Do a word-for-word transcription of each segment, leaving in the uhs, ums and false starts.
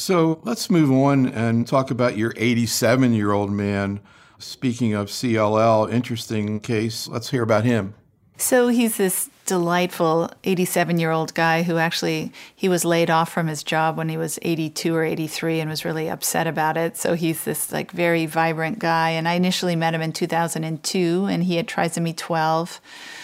So let's move on and talk about your eighty-seven-year-old man. Speaking of C L L, interesting case. Let's hear about him. So he's this delightful eighty-seven-year-old guy who actually, he was laid off from his job when he was eighty-two or eighty-three and was really upset about it. So he's this like very vibrant guy. And I initially met him in two thousand two, and he had trisomy twelve.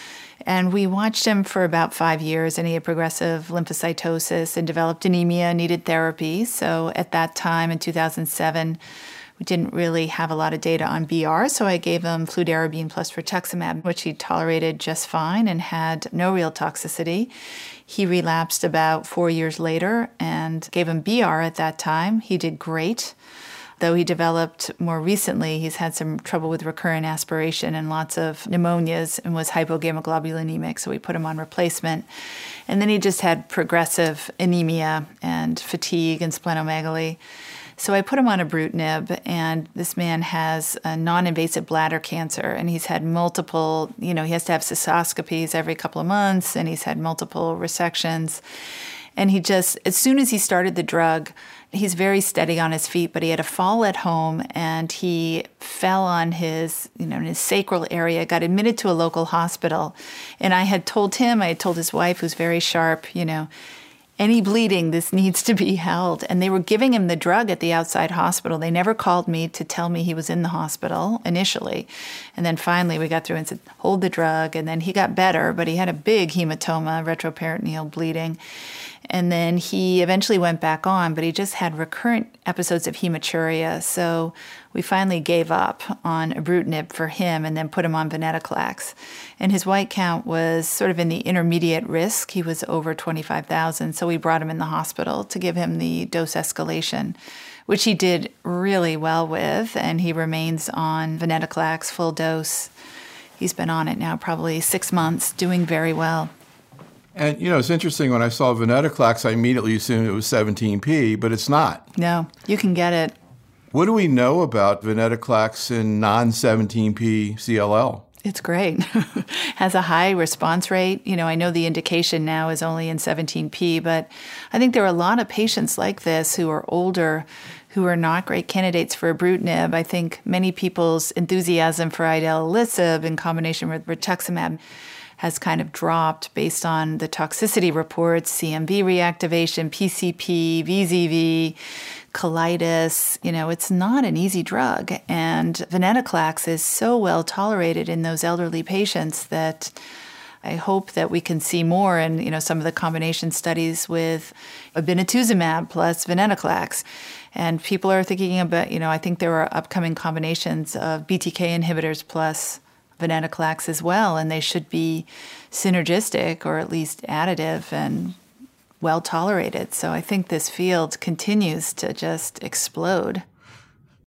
And we watched him for about five years, and he had progressive lymphocytosis and developed anemia, needed therapy. So at that time in two thousand seven, we didn't really have a lot of data on B R, so I gave him fludarabine plus rituximab, which he tolerated just fine and had no real toxicity. He relapsed about four years later and gave him B R at that time. He did great. Though he developed more recently, he's had some trouble with recurrent aspiration and lots of pneumonias and was hypogammaglobulinemic, so we put him on replacement. And then he just had progressive anemia and fatigue and splenomegaly. So I put him on ibrutinib, and this man has a non-invasive bladder cancer, and he's had multiple, you know, he has to have cystoscopies every couple of months, and he's had multiple resections. And he just, as soon as he started the drug, he's very steady on his feet, but he had a fall at home, and he fell on his, you know, in his sacral area, got admitted to a local hospital. And I had told him, I had told his wife, who's very sharp, you know, any bleeding, this needs to be held. And they were giving him the drug at the outside hospital. They never called me to tell me he was in the hospital initially. And then finally we got through and said, hold the drug. And then he got better, but he had a big hematoma, retroperitoneal bleeding. And then he eventually went back on, but he just had recurrent episodes of hematuria. So we finally gave up on ibrutinib for him and then put him on venetoclax. And his white count was sort of in the intermediate risk. He was over twenty-five thousand. So we brought him in the hospital to give him the dose escalation, which he did really well with. And he remains on venetoclax full dose. He's been on it now probably six months, doing very well. And, you know, it's interesting, when I saw venetoclax, I immediately assumed it was seventeen P, but it's not. No, you can get it. What do we know about venetoclax in non seventeen P C L L? It's great. Has a high response rate. You know, I know the indication now is only in seventeen P, but I think there are a lot of patients like this who are older, who are not great candidates for ibrutinib. I think many people's enthusiasm for idelalisib in combination with rituximab has kind of dropped based on the toxicity reports, C M V reactivation, P C P, V Z V, colitis. You know, it's not an easy drug. And venetoclax is so well tolerated in those elderly patients that I hope that we can see more in, you know, some of the combination studies with obinutuzumab plus venetoclax. And people are thinking about, you know, I think there are upcoming combinations of B T K inhibitors plus venetoclax as well, and they should be synergistic or at least additive and well tolerated. So I think this field continues to just explode.